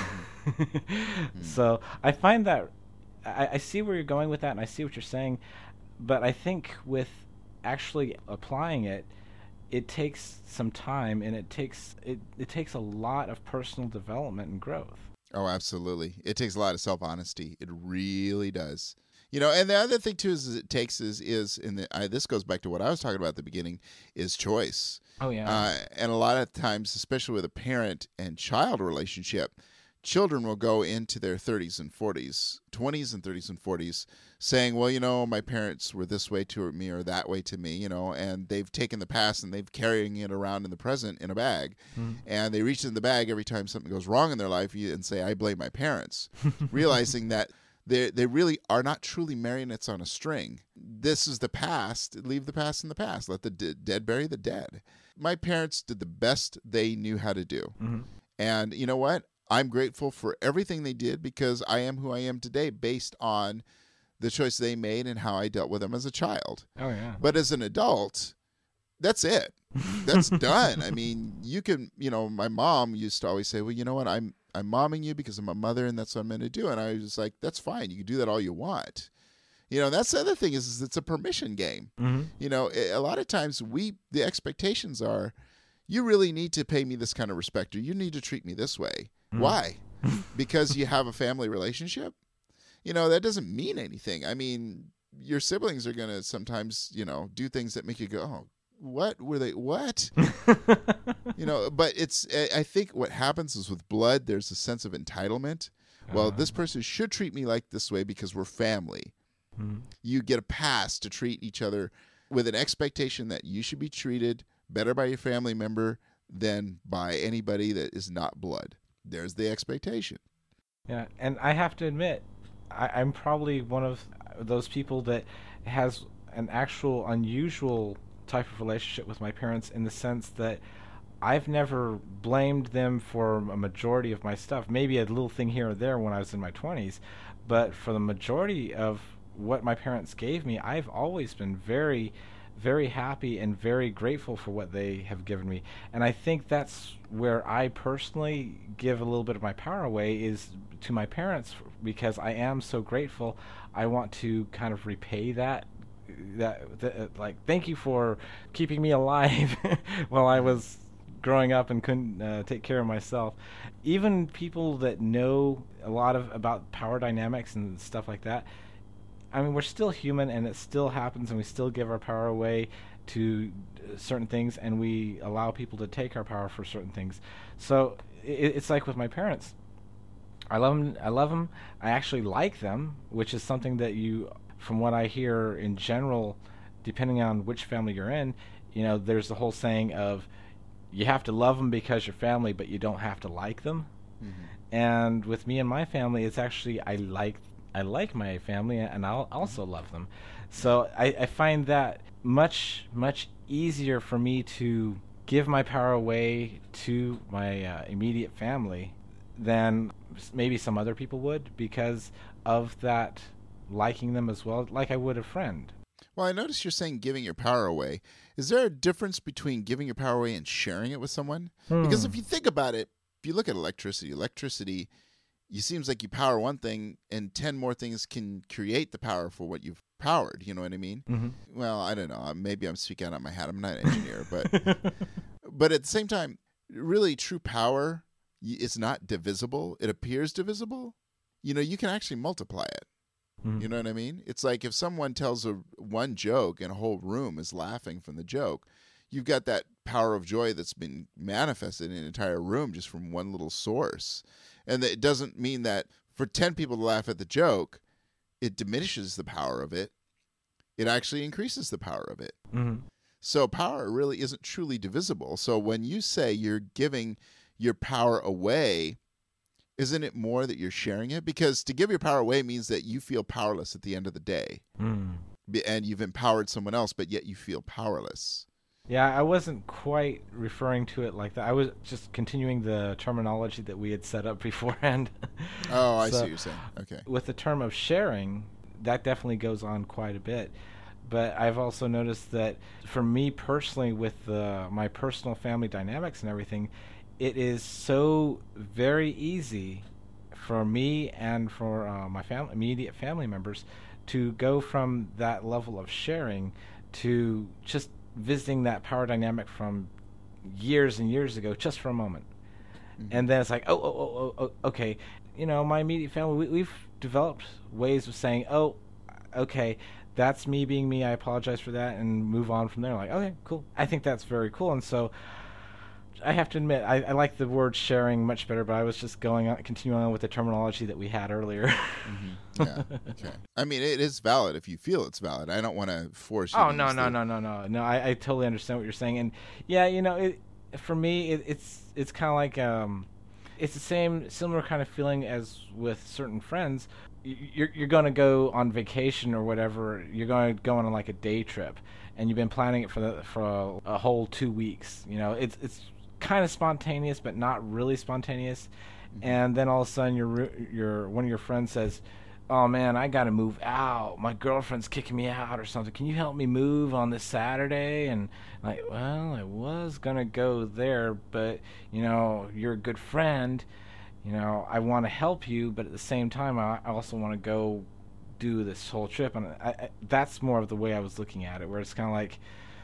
mm. So I find that I, I see where you're going with that, and I see what you're saying, but I think with actually applying it, it takes some time, and it takes it, it takes a lot of personal development and growth. Oh, absolutely. It takes a lot of self-honesty. It really does. You know, and the other thing too is, is it takes is is in the I, this goes back to what I was talking about at the beginning, is choice. Oh yeah. Uh, and a lot of times, especially with a parent and child relationship, children will go into their thirties and forties, twenties and thirties and forties, saying, "Well, you know, my parents were this way to me or that way to me," you know, and they've taken the past and they've carrying it around in the present in a bag, mm-hmm. and they reach in the bag every time something goes wrong in their life and say, "I blame my parents," realizing that They they really are not truly marionettes on a string. This is the past. Leave the past in the past. Let the d- dead bury the dead. My parents did the best they knew how to do. Mm-hmm. And you know what? I'm grateful for everything they did because I am who I am today based on the choice they made and how I dealt with them as a child. Oh, yeah. But as an adult, that's it. That's done. I mean, you can, you know, my mom used to always say, well, you know what? I'm I'm momming you because I'm a mother and that's what I'm going to do. And I was like, that's fine. You can do that all you want. You know, that's the other thing is, is it's a permission game. Mm-hmm. You know, a lot of times we, the expectations are, you really need to pay me this kind of respect or you need to treat me this way. Mm. Why? Because you have a family relationship? You know, that doesn't mean anything. I mean, your siblings are going to sometimes, you know, do things that make you go, oh, what were they? What? You know, but it's, I think what happens is with blood, there's a sense of entitlement. Well, uh, this person should treat me like this way because we're family. Mm-hmm. You get a pass to treat each other with an expectation that you should be treated better by your family member than by anybody that is not blood. There's the expectation. Yeah, and I have to admit, I, I'm probably one of those people that has an actual unusual type of relationship with my parents in the sense that I've never blamed them for a majority of my stuff. Maybe a little thing here or there when I was in my twenties, but for the majority of what my parents gave me, I've always been very, very happy and very grateful for what they have given me. And I think that's where I personally give a little bit of my power away is to my parents because I am so grateful. I want to kind of repay that. That, that like thank you for keeping me alive while I was growing up and couldn't uh, take care of myself. Even people that know a lot of about power dynamics and stuff like that, I mean, we're still human and it still happens and we still give our power away to certain things and we allow people to take our power for certain things. So it, it's like with my parents. I love them. I love them. I actually like them, which is something that you, from what I hear in general, depending on which family you're in, you know, there's the whole saying of you have to love them because you're family, but you don't have to like them. Mm-hmm. And with me and my family, it's actually I like I like my family and I'll also love them. So I, I find that much, much easier for me to give my power away to my uh, immediate family than maybe some other people would because of that liking them as well, like I would a friend. Well, I notice you're saying giving your power away. Is there a difference between giving your power away and sharing it with someone? Hmm. Because if you think about it, if you look at electricity, electricity, it seems like you power one thing and ten more things can create the power for what you've powered. You know what I mean? Mm-hmm. Well, I don't know. Maybe I'm speaking out of my hat. I'm not an engineer. but but at the same time, really true power is not divisible. It appears divisible. You know, you can actually multiply it. Mm-hmm. You know what I mean? It's like if someone tells a one joke and a whole room is laughing from the joke, you've got that power of joy that's been manifested in an entire room just from one little source. And it doesn't mean that for ten people to laugh at the joke, it diminishes the power of it. It actually increases the power of it. Mm-hmm. So power really isn't truly divisible. So when you say you're giving your power away, isn't it more that you're sharing it? Because to give your power away means that you feel powerless at the end of the day. Mm. And you've empowered someone else, but yet you feel powerless. Yeah, I wasn't quite referring to it like that. I was just continuing the terminology that we had set up beforehand. Oh, I so see what you're saying. Okay. With the term of sharing, that definitely goes on quite a bit. But I've also noticed that for me personally, with the, my personal family dynamics and everything, it is so very easy for me and for uh, my family, immediate family members to go from that level of sharing to just visiting that power dynamic from years and years ago just for a moment. Mm-hmm. And then it's like, oh, oh, oh, oh, okay. You know, my immediate family, we, we've developed ways of saying, oh, okay, that's me being me. I apologize for that and move on from there. Like, okay, cool. I think that's very cool. And so I have to admit, I, I like the word sharing much better, but I was just going on, continuing on with the terminology that we had earlier. Mm-hmm. Yeah. Okay. I mean, it is valid if you feel it's valid. I don't want to force you. Oh, to no, use no, the... no, no, no, no. I, I totally understand what you're saying. And yeah, you know, it, for me, it, it's, it's kind of like, um, it's the same, similar kind of feeling as with certain friends you're you're going to go on vacation or whatever. You're going to go on like a day trip, and you've been planning it for the, for a, a whole two weeks. You know, it's it's kind of spontaneous, but not really spontaneous. Mm-hmm. And then all of a sudden, your your one of your friends says, "Oh man, I got to move out. My girlfriend's kicking me out or something. Can you help me move on this Saturday?" And like, well, I was gonna go there, but you know, you're a good friend. You know, I want to help you, but at the same time, I also want to go do this whole trip. And I, I, that's more of the way I was looking at it, where it's kind of like,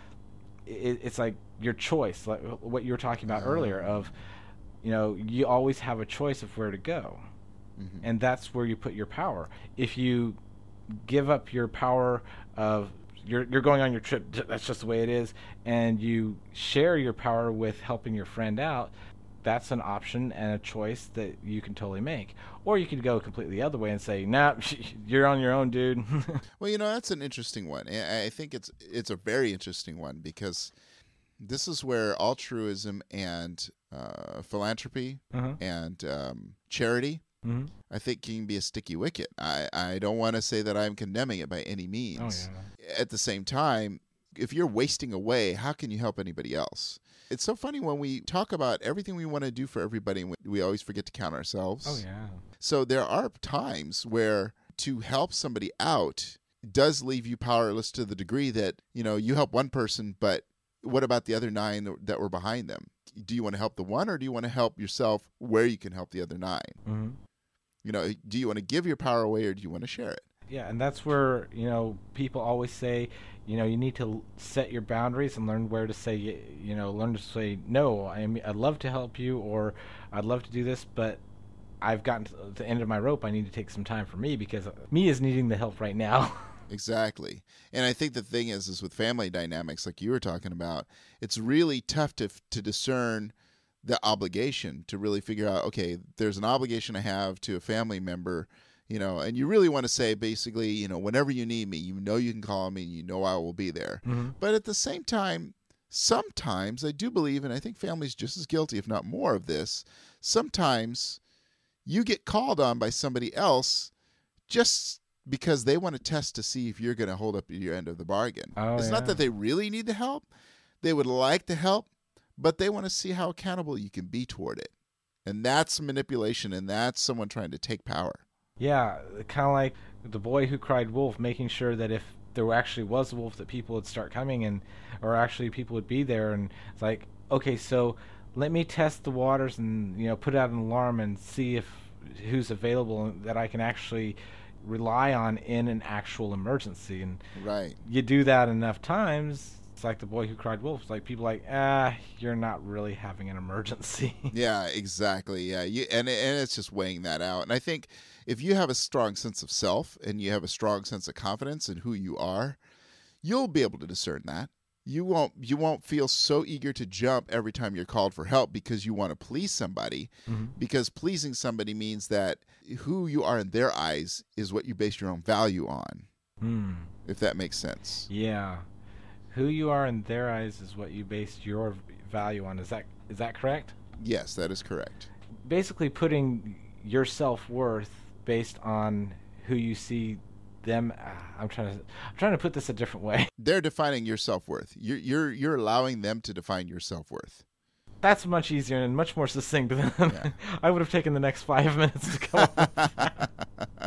it, it's like your choice, like what you were talking about earlier of, you know, you always have a choice of where to go. Mm-hmm. And that's where you put your power. If you give up your power of, you're, you're going on your trip, that's just the way it is, and you share your power with helping your friend out, that's an option and a choice that you can totally make. Or you could go completely the other way and say, nah, you're on your own, dude. Well, you know, that's an interesting one. I think it's it's a very interesting one, because this is where altruism and uh, philanthropy uh-huh. and um, charity, mm-hmm. I think, can be a sticky wicket. I, I don't want to say that I'm condemning it by any means. Oh, yeah. At the same time, if you're wasting away, how can you help anybody else? It's so funny when we talk about everything we want to do for everybody, we always forget to count ourselves. Oh, yeah. So there are times where to help somebody out does leave you powerless to the degree that, you know, you help one person, but what about the other nine that were behind them? Do you want to help the one, or do you want to help yourself where you can help the other nine? Mm-hmm. You know, do you want to give your power away, or do you want to share it? Yeah, and that's where, you know, people always say, you know, you need to set your boundaries and learn where to say, you know, learn to say, no, I mean, I'd love to help you, or I'd love to do this, but I've gotten to the end of my rope. I need to take some time for me, because me is needing the help right now. Exactly. And I think the thing is, is with family dynamics, like you were talking about, it's really tough to to discern the obligation, to really figure out, okay, there's an obligation I have to a family member, you know, and you really want to say, basically, you know, whenever you need me, you know you can call me, and you know I will be there. Mm-hmm. But at the same time, sometimes I do believe, and I think families just as guilty, if not more, of this, sometimes you get called on by somebody else just because they want to test to see if you're going to hold up your end of the bargain. Oh, it's yeah. not that they really need the help. They would like to help, but they want to see how accountable you can be toward it. And that's manipulation, and that's someone trying to take power. Yeah, kind of like the boy who cried wolf, making sure that if there actually was a wolf, that people would start coming, and or actually people would be there. And it's like, okay, so let me test the waters and, you know, put out an alarm and see if who's available that I can actually rely on in an actual emergency. And right. you do that enough times, it's like the boy who cried wolf. It's like people are like, ah, you're not really having an emergency. Yeah, exactly. Yeah, you, and and it's just weighing that out. And I think if you have a strong sense of self and you have a strong sense of confidence in who you are, you'll be able to discern that. You won't you won't feel so eager to jump every time you're called for help because you want to please somebody, mm-hmm. because pleasing somebody means that who you are in their eyes is what you base your own value on. Mm. If that makes sense. Yeah. Who you are in their eyes is what you base your value on. Is that is that correct? Yes, that is correct. Basically putting your self-worth based on who you see them. Uh, I'm trying to I'm trying to put this a different way. They're defining your self-worth. You're you're you're allowing them to define your self-worth. That's much easier and much more succinct than yeah. I would have taken the next five minutes to come up with that.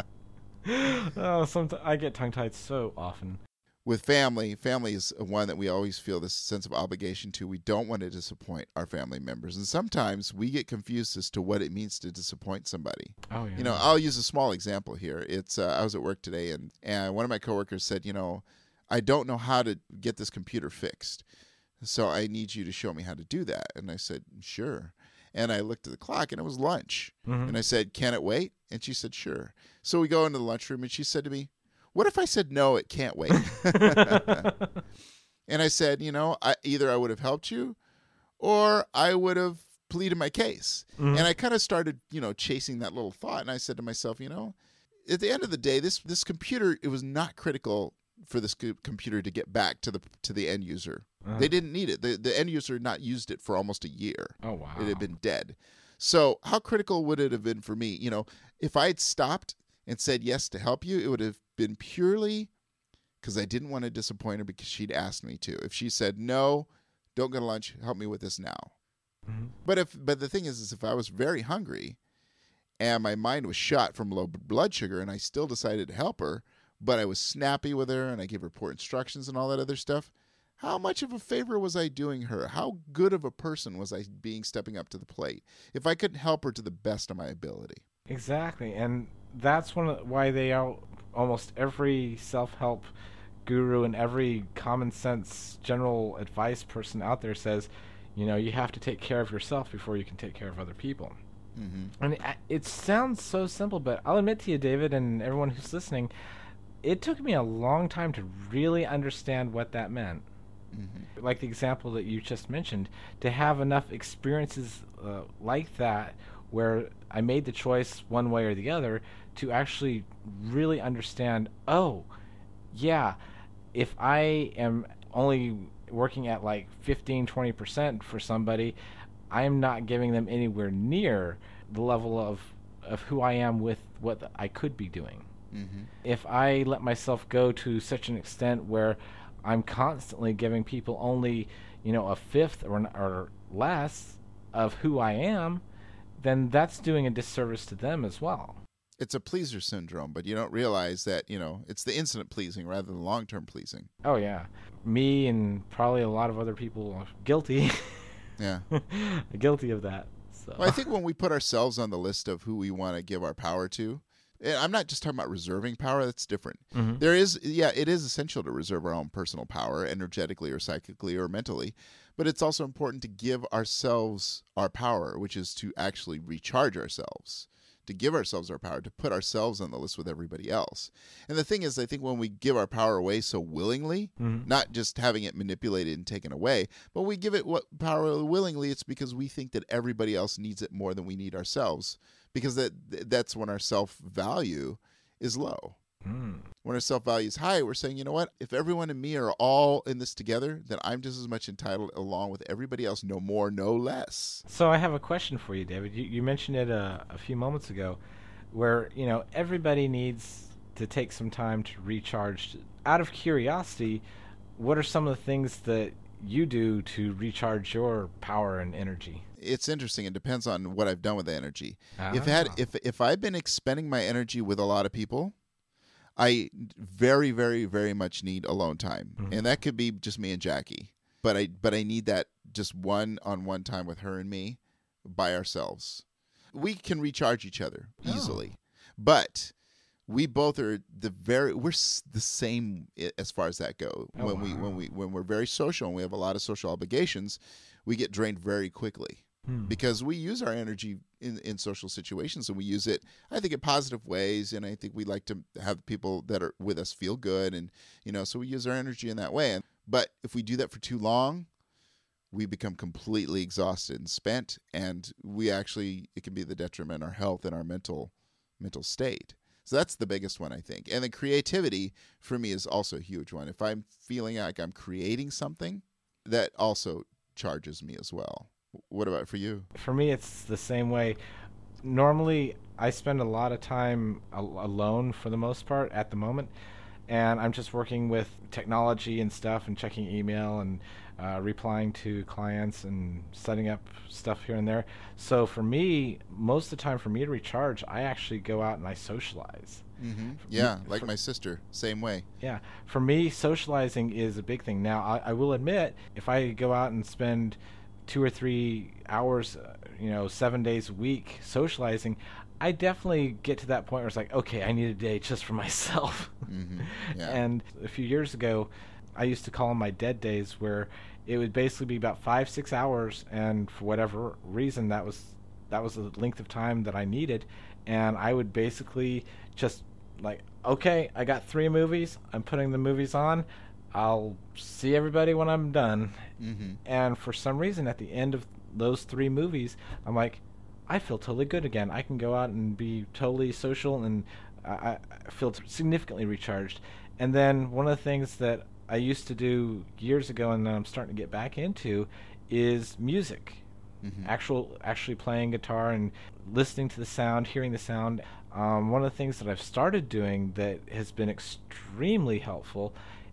Oh, sometimes I get tongue-tied so often. With family, family is one that we always feel this sense of obligation to. We don't want to disappoint our family members. And sometimes we get confused as to what it means to disappoint somebody. Oh, yeah. You know, I'll use a small example here. It's uh, I was at work today, and, and one of my coworkers said, you know, I don't know how to get this computer fixed, so I need you to show me how to do that. And I said, sure. And I looked at the clock, and it was lunch. Mm-hmm. And I said, can it wait? And she said, sure. So we go into the lunchroom, and she said to me, what if I said, no, it can't wait? And I said, you know, I, either I would have helped you or I would have pleaded my case. Mm-hmm. And I kind of started, you know, chasing that little thought. And I said to myself, you know, at the end of the day, this this computer, it was not critical for this computer to get back to the to the end user. Uh-huh. They didn't need it. The, the end user had not used it for almost a year. Oh, wow. It had been dead. So how critical would it have been for me? You know, if I had stopped and said yes to help you, it would have been purely because I didn't want to disappoint her because she'd asked me to. If she said, no, don't go to lunch, help me with this now. Mm-hmm. But if but the thing is, is if I was very hungry and my mind was shot from low blood sugar and I still decided to help her, but I was snappy with her and I gave her poor instructions and all that other stuff, how much of a favor was I doing her? How good of a person was I being stepping up to the plate if I couldn't help her to the best of my ability? Exactly. And that's one of why they all, almost every self-help guru and every common sense general advice person out there says, you know, you have to take care of yourself before you can take care of other people. Mm-hmm. And it, it sounds so simple, but I'll admit to you, David, and everyone who's listening, it took me a long time to really understand what that meant. Mm-hmm. Like the example that you just mentioned, to have enough experiences uh, like that where I made the choice one way or the other to actually really understand, oh, yeah, if I am only working at like fifteen, twenty percent for somebody, I'm not giving them anywhere near the level of, of who I am with what I could be doing. Mm-hmm. If I let myself go to such an extent where I'm constantly giving people only, you know, a fifth or, or less of who I am, then that's doing a disservice to them as well. It's a pleaser syndrome, but you don't realize that, you know, it's the instant pleasing rather than long-term pleasing. Oh, yeah. Me and probably a lot of other people are guilty. Yeah. Guilty of that. So. Well, I think when we put ourselves on the list of who we want to give our power to, and I'm not just talking about reserving power, that's different. Mm-hmm. There is, yeah, it is essential to reserve our own personal power, energetically or psychically or mentally, but it's also important to give ourselves our power, which is to actually recharge ourselves, to give ourselves our power, to put ourselves on the list with everybody else. And the thing is, I think when we give our power away so willingly, mm-hmm. not just having it manipulated and taken away, but we give it what power willingly, it's because we think that everybody else needs it more than we need ourselves, because that that's when our self-value is low. Mm. When our self-value is high, we're saying, you know what, if everyone and me are all in this together, then I'm just as much entitled along with everybody else, no more, no less. So I have a question for you, David. You, you mentioned it a, a few moments ago where, you know, everybody needs to take some time to recharge. Out of curiosity, what are some of the things that you do to recharge your power and energy? It's interesting. It depends on what I've done with the energy. Ah. If had if if I've been expending my energy with a lot of people, I very, very, very much need alone time. Mm-hmm. And that could be just me and Jackie. But I but I need that just one-on-one time with her and me by ourselves. We can recharge each other easily. Oh. But we both are the very we're the same as far as that goes. Oh, when wow. we when we when we're very social and we have a lot of social obligations, we get drained very quickly. Hmm. Because we use our energy in, in social situations, and we use it, I think, in positive ways. And I think we like to have people that are with us feel good. And, you know, so we use our energy in that way. And, but if we do that for too long, we become completely exhausted and spent. And we actually, it can be the detriment our health and our mental mental state. So that's the biggest one, I think. And the creativity for me is also a huge one. If I'm feeling like I'm creating something, that also charges me as well. What about for you? For me, it's the same way. Normally, I spend a lot of time al- alone for the most part at the moment, and I'm just working with technology and stuff and checking email and uh, replying to clients and setting up stuff here and there. So for me, most of the time for me to recharge, I actually go out and I socialize. Mm-hmm. Yeah, me, like for, my sister, same way. Yeah, for me, socializing is a big thing. Now, I, I will admit, if I go out and spend two or three hours, uh, you know, seven days a week socializing, I definitely get to that point where it's like, okay, I need a day just for myself. Mm-hmm. Yeah. And a few years ago, I used to call them my dead days, where it would basically be about five, six hours, and for whatever reason, that was that was the length of time that I needed, and I would basically just like, okay, I got three movies, I'm putting the movies on, I'll see everybody when I'm done. Mm-hmm. And for some reason, at the end of those three movies, I'm like, I feel totally good again. I can go out and be totally social, and I, I feel significantly recharged. And then one of the things that I used to do years ago and I'm starting to get back into is music. Mm-hmm. Actual, actually playing guitar and listening to the sound, hearing the sound. um, one of the things that I've started doing that has been extremely helpful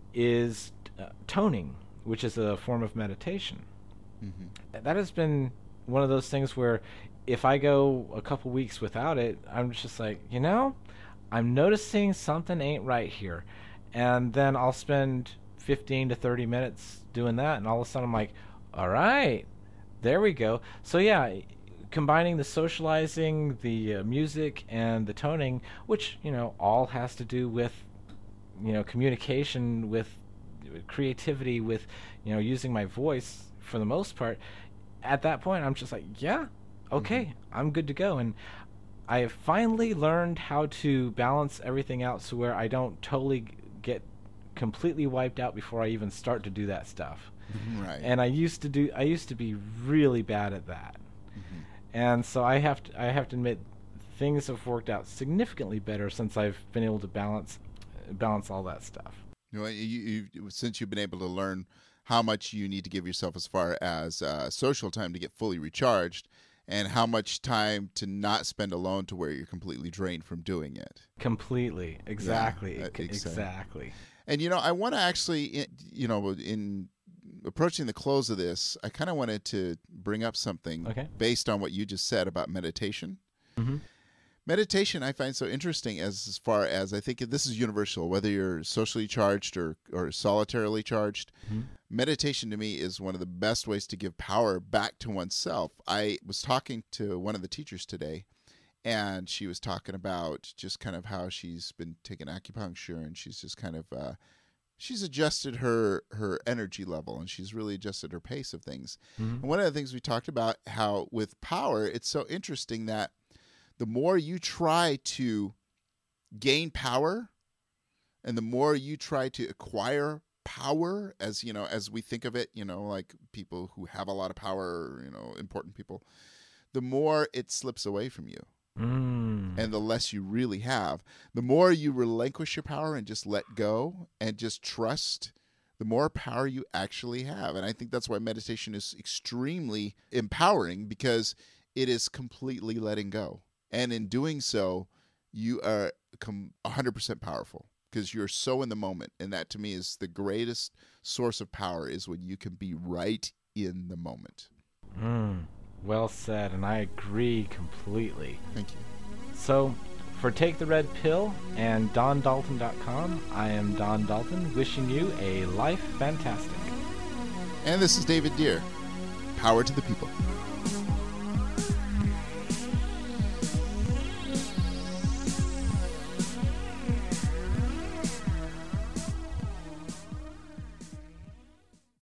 is uh, toning, which is a form of meditation. Mm-hmm. That has been one of those things where if I go a couple weeks without it, I'm just like, you know, I'm noticing something ain't right here. And then I'll spend fifteen to thirty minutes doing that, and all of a sudden I'm like, all right, there we go. So yeah, combining the socializing, the uh, music, and the toning, which, you know, all has to do with, you know, communication, with creativity, with, you know, using my voice for the most part. At that point, I'm just like, yeah, okay, mm-hmm. I'm good to go. And I have finally learned how to balance everything out so where I don't totally get completely wiped out before I even start to do that stuff. Right. And I used to do I used to be really bad at that. Mm-hmm. And so I have to I have to admit things have worked out significantly better since I've been able to balance balance all that stuff. You know, you, you, since you've been able to learn how much you need to give yourself as far as uh, social time to get fully recharged, and how much time to not spend alone to where you're completely drained from doing it. Completely. Exactly. Yeah, exactly. And, you know, I want to actually, you know, in approaching the close of this, I kind of wanted to bring up something okay. based on what you just said about meditation. Mm-hmm. Meditation I find so interesting as, as far as I think this is universal, whether you're socially charged or, or solitarily charged. Mm-hmm. Meditation to me is one of the best ways to give power back to oneself. I was talking to one of the teachers today, and she was talking about just kind of how she's been taking acupuncture, and she's just kind of, uh, she's adjusted her, her energy level, and she's really adjusted her pace of things. Mm-hmm. And one of the things we talked about, how with power, it's so interesting that the more you try to gain power and the more you try to acquire power, as you know, as we think of it, you know, like people who have a lot of power, you know, important people, the more it slips away from you. Mm. And the less you really have, the more you relinquish your power and just let go and just trust, the more power you actually have. And I think that's why meditation is extremely empowering, because it is completely letting go. And in doing so, you are one hundred percent powerful because you're so in the moment. And that to me is the greatest source of power, is when you can be right in the moment. Mm, well said. And I agree completely. Thank you. So for Take the Red Pill and Don Dalton dot com, I am Don Dalton, wishing you a life fantastic. And this is David Deer. Power to the people.